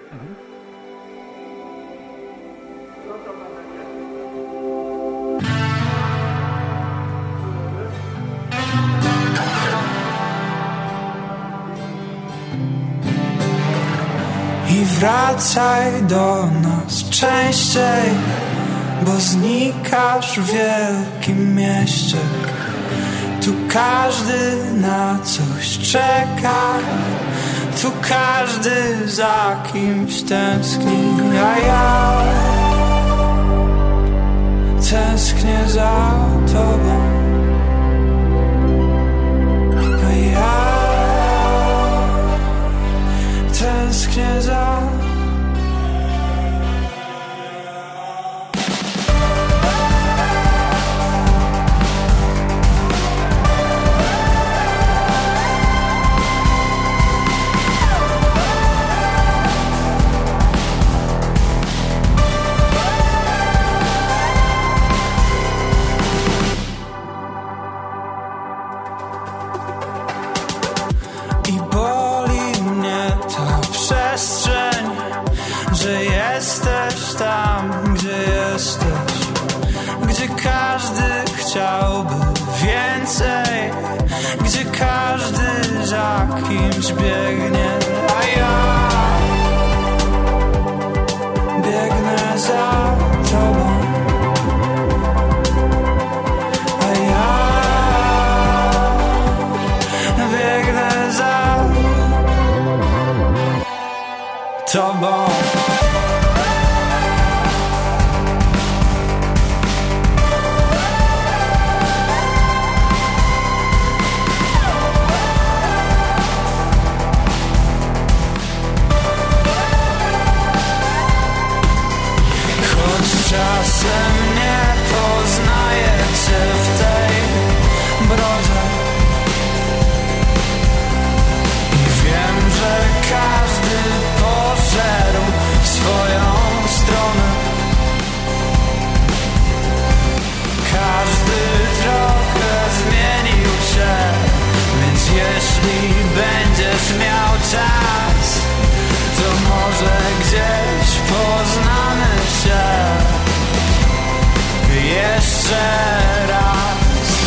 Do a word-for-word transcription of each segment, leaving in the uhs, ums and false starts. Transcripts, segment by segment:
Mhm. I wracaj do nas częściej, bo znikasz w wielkim mieście. Tu każdy na coś czeka, tu każdy za kimś tęskni, a ja tęsknię za tobą, a ja tęsknię za że jesteś tam, gdzie jesteś, gdzie każdy chciałby więcej, gdzie każdy za kimś biegnie, a ja biegnę za tobą, a ja biegnę za tobą. Czasem nie poznaję cię w tej brodzie i wiem, że każdy poszedł w swoją stronę. Każdy trochę zmienił się, więc jeśli będziesz miał czas, to może gdzieś poznamy się jeszcze raz.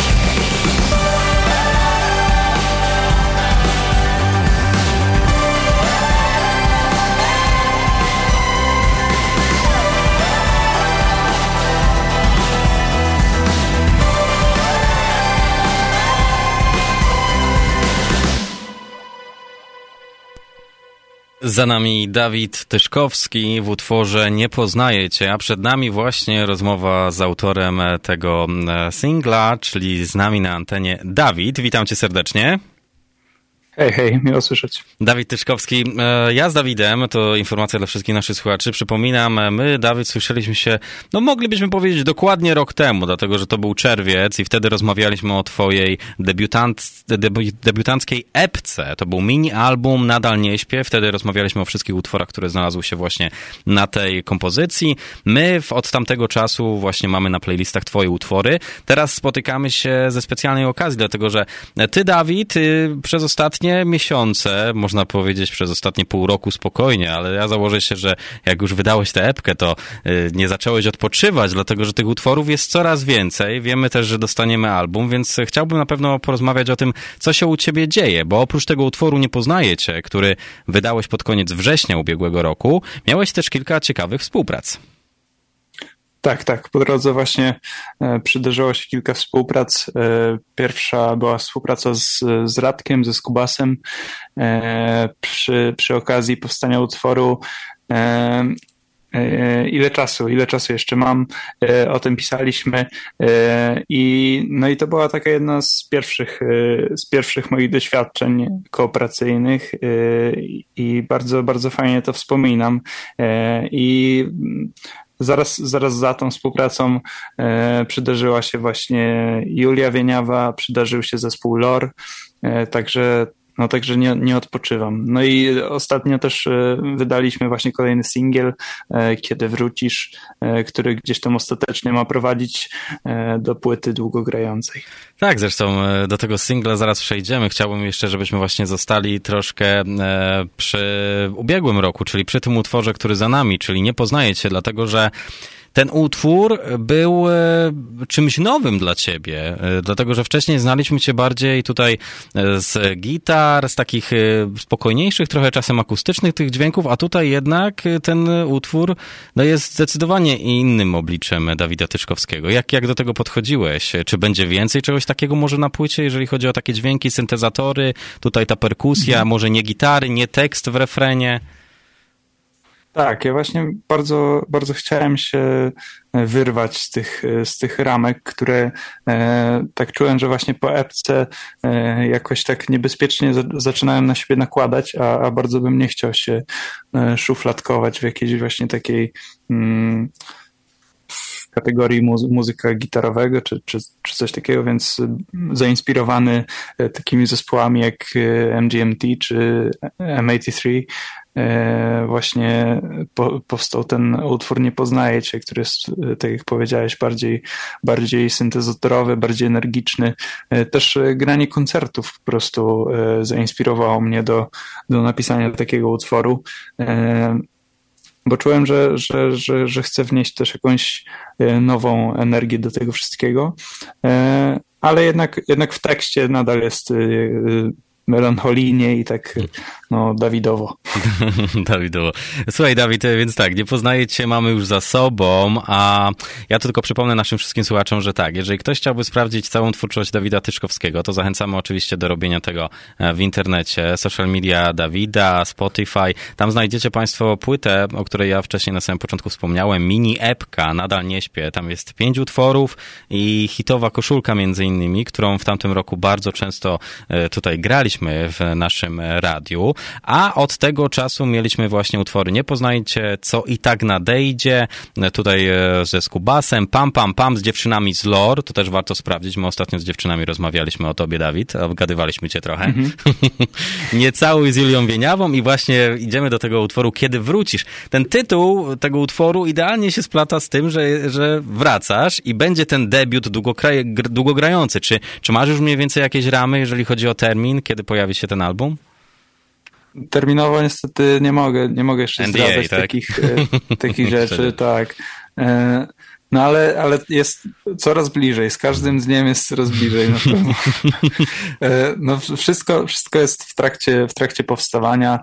Za nami Dawid Tyszkowski w utworze Nie poznaję cię, a przed nami właśnie rozmowa z autorem tego singla, czyli z nami na antenie Dawid. Witam cię serdecznie. Hej, hej, miło słyszeć. Dawid Tyszkowski. Ja z Dawidem, to informacja dla wszystkich naszych słuchaczy. Przypominam, my, Dawid, słyszeliśmy się, no moglibyśmy powiedzieć dokładnie rok temu, dlatego, że to był czerwiec i wtedy rozmawialiśmy o twojej debiutant, debu, debiutanckiej epce. To był mini album Nadal nie śpię. Wtedy rozmawialiśmy o wszystkich utworach, które znalazły się właśnie na tej kompozycji. My od tamtego czasu właśnie mamy na playlistach twoje utwory. Teraz spotykamy się ze specjalnej okazji, dlatego, że ty, Dawid, przez ostatnie miesiące, można powiedzieć przez ostatnie pół roku spokojnie, ale ja założę się, że jak już wydałeś tę epkę, to nie zacząłeś odpoczywać, dlatego że tych utworów jest coraz więcej. Wiemy też, że dostaniemy album, więc chciałbym na pewno porozmawiać o tym, co się u ciebie dzieje, bo oprócz tego utworu Nie poznaję cię, który wydałeś pod koniec września ubiegłego roku, miałeś też kilka ciekawych współprac. Tak, tak. Po drodze właśnie e, przydarzyło się kilka współprac. E, pierwsza była współpraca z, z Radkiem, ze Skubasem e, przy, przy okazji powstania utworu e, e, Ile czasu, ile czasu jeszcze mam, e, o tym pisaliśmy e, i no i to była taka jedna z pierwszych, e, z pierwszych moich doświadczeń kooperacyjnych e, i bardzo, bardzo fajnie to wspominam e, i Zaraz, zaraz za tą współpracą e, przydarzyła się właśnie Julia Wieniawa, przydarzył się zespół Lore, e, także no także nie, nie odpoczywam. No i ostatnio też wydaliśmy właśnie kolejny singiel, Kiedy wrócisz, który gdzieś tam ostatecznie ma prowadzić do płyty długogrającej. Tak, zresztą do tego singla zaraz przejdziemy. Chciałbym jeszcze, żebyśmy właśnie zostali troszkę przy ubiegłym roku, czyli przy tym utworze, który za nami, czyli Nie poznaję cię, dlatego że ten utwór był czymś nowym dla ciebie, dlatego że wcześniej znaliśmy cię bardziej tutaj z gitar, z takich spokojniejszych, trochę czasem akustycznych tych dźwięków, a tutaj jednak ten utwór no jest zdecydowanie innym obliczem Dawida Tyszkowskiego. Jak, jak do tego podchodziłeś? Czy będzie więcej czegoś takiego może na płycie, jeżeli chodzi o takie dźwięki, syntezatory, tutaj ta perkusja, mhm. może nie gitary, nie tekst w refrenie? Tak, ja właśnie bardzo, bardzo chciałem się wyrwać z tych, z tych ramek, które e, tak czułem, że właśnie po epce e, jakoś tak niebezpiecznie za, zaczynałem na siebie nakładać, a, a bardzo bym nie chciał się e, szufladkować w jakiejś właśnie takiej mm, w kategorii muzy- muzyka gitarowego czy, czy, czy coś takiego, więc zainspirowany takimi zespołami jak M G M T czy M osiemdziesiąt trzy właśnie po, powstał ten utwór Nie poznaję cię, który jest, tak jak powiedziałeś, bardziej, bardziej syntezatorowy, bardziej energiczny. Też granie koncertów po prostu zainspirowało mnie do, do napisania takiego utworu, bo czułem, że, że, że, że chcę wnieść też jakąś nową energię do tego wszystkiego, ale jednak, jednak w tekście nadal jest melancholijnie i tak no Dawidowo. Dawidowo. Słuchaj, Dawid, więc tak, Nie poznaję cię mamy już za sobą, a ja tylko przypomnę naszym wszystkim słuchaczom, że tak, jeżeli ktoś chciałby sprawdzić całą twórczość Dawida Tyszkowskiego, to zachęcamy oczywiście do robienia tego w internecie, social media Dawida, Spotify, tam znajdziecie państwo płytę, o której ja wcześniej na samym początku wspomniałem, mini epka, Nadal nie śpię, tam jest pięć utworów i hitowa koszulka między innymi, którą w tamtym roku bardzo często tutaj graliśmy w naszym radiu, a od tego czasu mieliśmy właśnie utwory Nie poznajcie, Co i tak nadejdzie, tutaj ze Skubasem, Pam Pam Pam z dziewczynami z Lore, to też warto sprawdzić, my ostatnio z dziewczynami rozmawialiśmy o tobie, Dawid, obgadywaliśmy cię trochę. Mm-hmm. Nie całuj z Julią Wieniawą i właśnie idziemy do tego utworu Kiedy wrócisz. Ten tytuł tego utworu idealnie się splata z tym, że, że wracasz i będzie ten debiut długokraj, długogrający. Czy, czy masz już mniej więcej jakieś ramy, jeżeli chodzi o termin, kiedy pojawi się ten album? Terminowo niestety nie mogę, nie mogę jeszcze N D A, zdradzać tak? takich, takich rzeczy, tak. No ale, ale jest coraz bliżej, z każdym dniem jest coraz bliżej na pewno. No wszystko, wszystko jest w trakcie, w trakcie powstawania.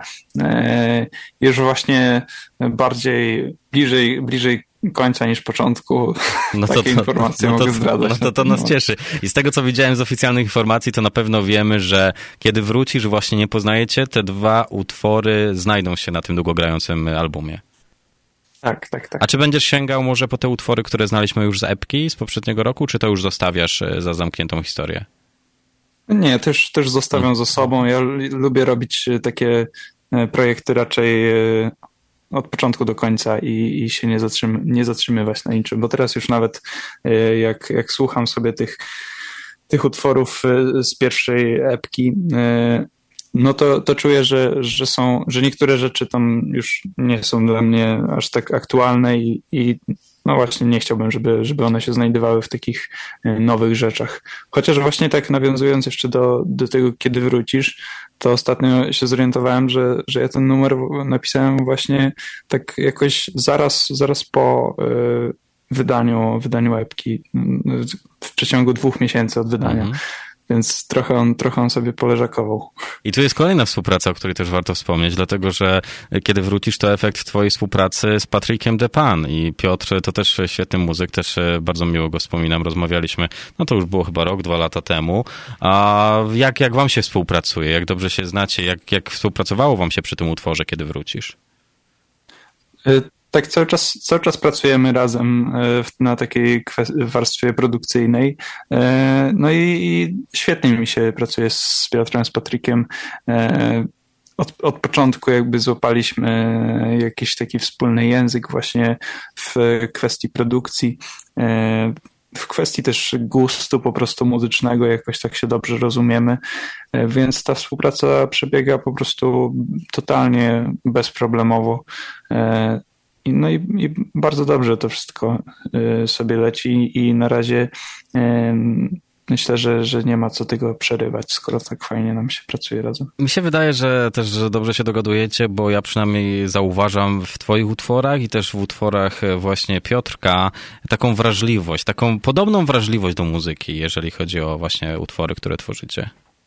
Już właśnie bardziej, bliżej, bliżej końca niż początku. No to, Takie to, informacje no to, mogę zdradzać. No to, to nas cieszy. I z tego, co widziałem z oficjalnych informacji, to na pewno wiemy, że kiedy wrócisz, właśnie Nie poznajecie, te dwa utwory znajdą się na tym długogrającym albumie. Tak, tak, tak. A czy będziesz sięgał może po te utwory, które znaliśmy już z epki z poprzedniego roku, czy to już zostawiasz za zamkniętą historię? Nie, też, też zostawiam hmm. za sobą. Ja lubię robić takie projekty raczej od początku do końca i, i się nie, zatrzym, nie zatrzymywać na niczym, bo teraz już nawet jak, jak słucham sobie tych, tych utworów z pierwszej epki, no to, to czuję, że, że są, że niektóre rzeczy tam już nie są dla mnie aż tak aktualne i, i no właśnie nie chciałbym, żeby, żeby one się znajdowały w takich nowych rzeczach. Chociaż właśnie tak nawiązując jeszcze do, do tego, kiedy wrócisz, to ostatnio się zorientowałem, że, że ja ten numer napisałem właśnie tak jakoś zaraz, zaraz po y, wydaniu, wydaniu epki, w przeciągu dwóch miesięcy od wydania. Mhm. Więc trochę on, trochę on sobie poleżakował. I tu jest kolejna współpraca, o której też warto wspomnieć, dlatego że kiedy wrócisz, to efekt twojej współpracy z Patrykiem Depan i Piotr to też świetny muzyk, też bardzo miło go wspominam, rozmawialiśmy, no to już było chyba rok, dwa lata temu. A jak, jak wam się współpracuje? Jak dobrze się znacie? Jak, jak współpracowało wam się przy tym utworze, kiedy wrócisz? Y- Tak, cały czas, cały czas pracujemy razem na takiej warstwie produkcyjnej. No i, i świetnie mi się pracuje z Piotrem, z Patrykiem. Od, od początku jakby złapaliśmy jakiś taki wspólny język właśnie w kwestii produkcji. w kwestii też gustu po prostu muzycznego jakoś tak się dobrze rozumiemy, więc ta współpraca przebiega po prostu totalnie bezproblemowo. No i, i bardzo dobrze to wszystko sobie leci i na razie myślę, że, że nie ma co tego przerywać, skoro tak fajnie nam się pracuje razem. Mi się wydaje, że też że dobrze się dogadujecie, bo ja przynajmniej zauważam w twoich utworach i też w utworach właśnie Piotrka taką wrażliwość, taką podobną wrażliwość do muzyki, jeżeli chodzi o właśnie utwory, które tworzycie.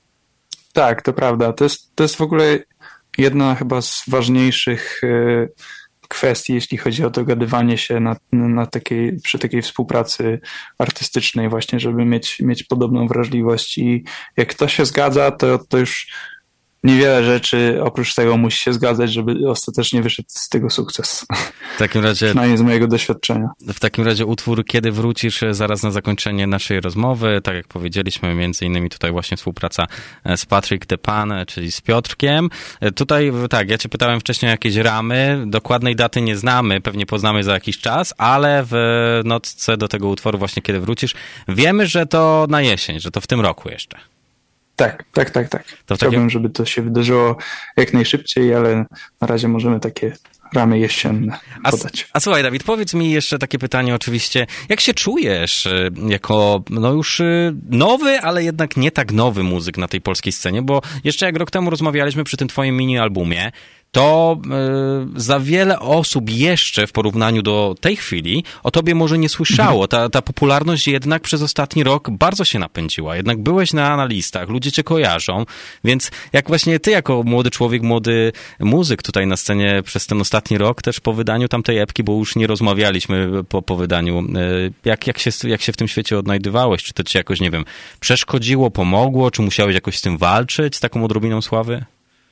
Tak, to prawda. To jest, to jest w ogóle jedna chyba z ważniejszych kwestii, jeśli chodzi o dogadywanie się na, na takiej, przy takiej współpracy artystycznej właśnie, żeby mieć, mieć podobną wrażliwość i jak to się zgadza, to, to już niewiele rzeczy oprócz tego musi się zgadzać, żeby ostatecznie wyszedł z tego sukces. W takim razie, przynajmniej z mojego doświadczenia. W takim razie utwór Kiedy wrócisz, zaraz na zakończenie naszej rozmowy, tak jak powiedzieliśmy, między innymi tutaj właśnie współpraca z Patrick the Pan, czyli z Piotrkiem. Tutaj tak, ja cię pytałem wcześniej o jakieś ramy, dokładnej daty nie znamy, pewnie poznamy za jakiś czas, ale w notce do tego utworu właśnie Kiedy wrócisz wiemy, że to na jesień, że to w tym roku jeszcze. Tak, tak, tak, tak. To Chciałbym, takim... żeby to się wydarzyło jak najszybciej, ale na razie możemy takie ramy jesienne podać. A, a słuchaj, Dawid, powiedz mi jeszcze takie pytanie oczywiście. Jak się czujesz jako no już nowy, ale jednak nie tak nowy muzyk na tej polskiej scenie? Bo jeszcze jak rok temu rozmawialiśmy przy tym twoim mini-albumie, to y, za wiele osób jeszcze w porównaniu do tej chwili o tobie może nie słyszało. Ta, ta popularność jednak przez ostatni rok bardzo się napędziła. Jednak byłeś na, na listach, ludzie cię kojarzą, więc jak właśnie ty jako młody człowiek, młody muzyk tutaj na scenie przez ten ostatni rok, też po wydaniu tamtej epki, bo już nie rozmawialiśmy po, po wydaniu, y, jak, jak, się, jak się w tym świecie odnajdywałeś? Czy to ci jakoś, nie wiem, przeszkodziło, pomogło? Czy musiałeś jakoś z tym walczyć, z taką odrobiną sławy?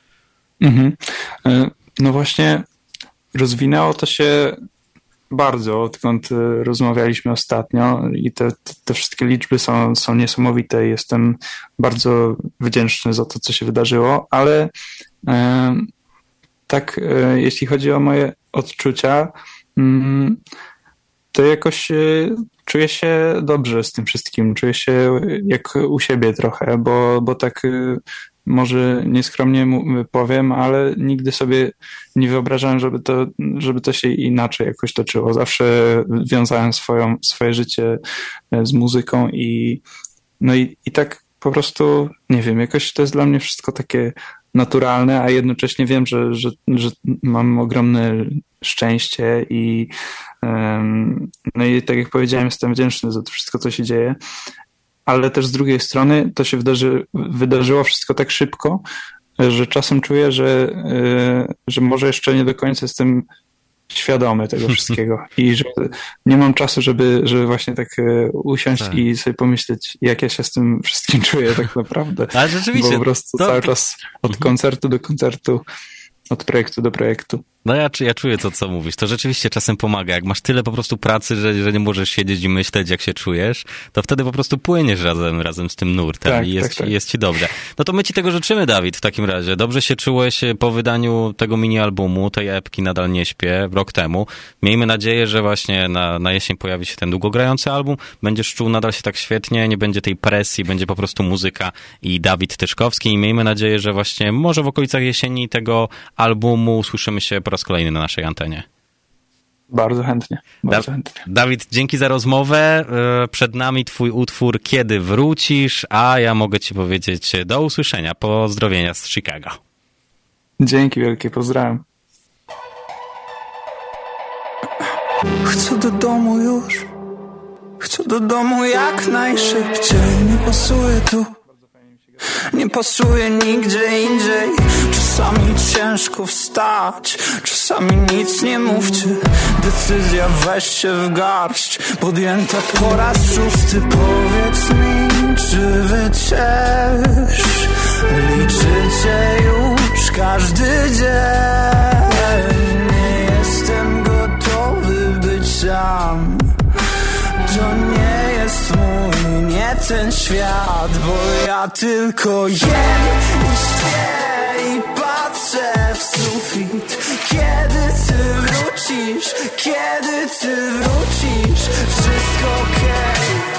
Mhm. No właśnie rozwinęło to się bardzo, odkąd rozmawialiśmy ostatnio i te, te wszystkie liczby są, są niesamowite. Jestem bardzo wdzięczny za to, co się wydarzyło, ale e, tak e, jeśli chodzi o moje odczucia, mm, to jakoś e, czuję się dobrze z tym wszystkim. Czuję się jak u siebie trochę, bo, bo tak e, może nieskromnie powiem, ale nigdy sobie nie wyobrażałem, żeby to, żeby to się inaczej jakoś toczyło. Zawsze wiązałem swoją, swoje życie z muzyką i no i, i tak po prostu, nie wiem, jakoś to jest dla mnie wszystko takie naturalne, a jednocześnie wiem, że, że, że mam ogromne szczęście i um, no i tak jak powiedziałem, jestem wdzięczny za to wszystko, co się dzieje. Ale też z drugiej strony to się wydarzy, wydarzyło wszystko tak szybko, że czasem czuję, że, że może jeszcze nie do końca jestem świadomy tego wszystkiego i że nie mam czasu, żeby, żeby właśnie tak usiąść tak. i sobie pomyśleć, jak ja się z tym wszystkim czuję tak naprawdę. Ale rzeczywiście. Bo po prostu to... cały czas od koncertu do koncertu, od projektu do projektu. No ja, ja czuję to, co mówisz. To rzeczywiście czasem pomaga. Jak masz tyle po prostu pracy, że, że nie możesz siedzieć i myśleć, jak się czujesz, to wtedy po prostu płyniesz razem, razem z tym nurtem tak, i jest, tak, tak. jest ci dobrze. No to my ci tego życzymy, Dawid, w takim razie. Dobrze się czułeś po wydaniu tego mini-albumu, tej epki Nadal nie śpię, rok temu. Miejmy nadzieję, że właśnie na, na jesień pojawi się ten długogrający album. Będziesz czuł nadal się tak świetnie, nie będzie tej presji, będzie po prostu muzyka i Dawid Tyszkowski. I miejmy nadzieję, że właśnie może w okolicach jesieni tego albumu usłyszymy się po raz kolejny na naszej antenie. Bardzo chętnie. Bardzo da- chętnie. Dawid, dzięki za rozmowę. Przed nami twój utwór Kiedy wrócisz, a ja mogę ci powiedzieć do usłyszenia. Pozdrowienia z Chicago. Dzięki wielkie, pozdrawiam. Chcę do domu już. Chcę do domu jak najszybciej. Nie pasuje tu. Nie pasuje nigdzie indziej. Czasami ciężko wstać, czasami nic nie mówcie. Decyzja weź się w garść, podjęta po raz szósty. Powiedz mi, czy wy też liczycie już każdy dzień? Nie jestem gotowy być sam. To nie jest mój, nie ten świat, bo ja tylko jem i śpię i patrzę w sufit. Kiedy ty wrócisz, kiedy ty wrócisz, wszystko okej.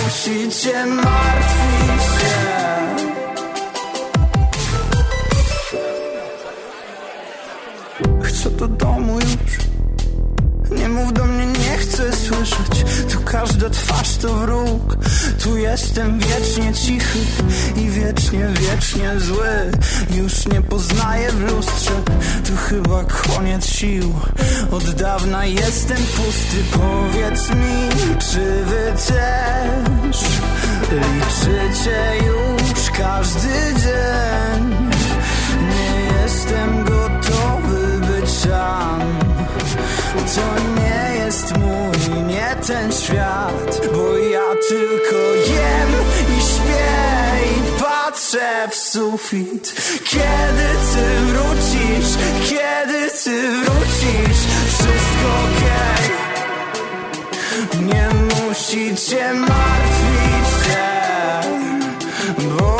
musi cię martwić się. Chcę do domu już. Nie mów do mnie, nie chcę słyszeć. Tu każda twarz to wróg. Tu jestem wiecznie cichy i wiecznie, wiecznie zły. Już nie poznaję w lustrze. Tu chyba koniec sił. Od dawna jestem pusty. Powiedz mi, czy wy też liczycie już każdy dzień? Nie jestem gotowy być sam. To nie jest mój, nie ten świat, bo ja tylko jem i śpię i patrzę w sufit. Kiedy ty wrócisz, kiedy ty wrócisz, wszystko okej. Nie musi cię martwić się, bo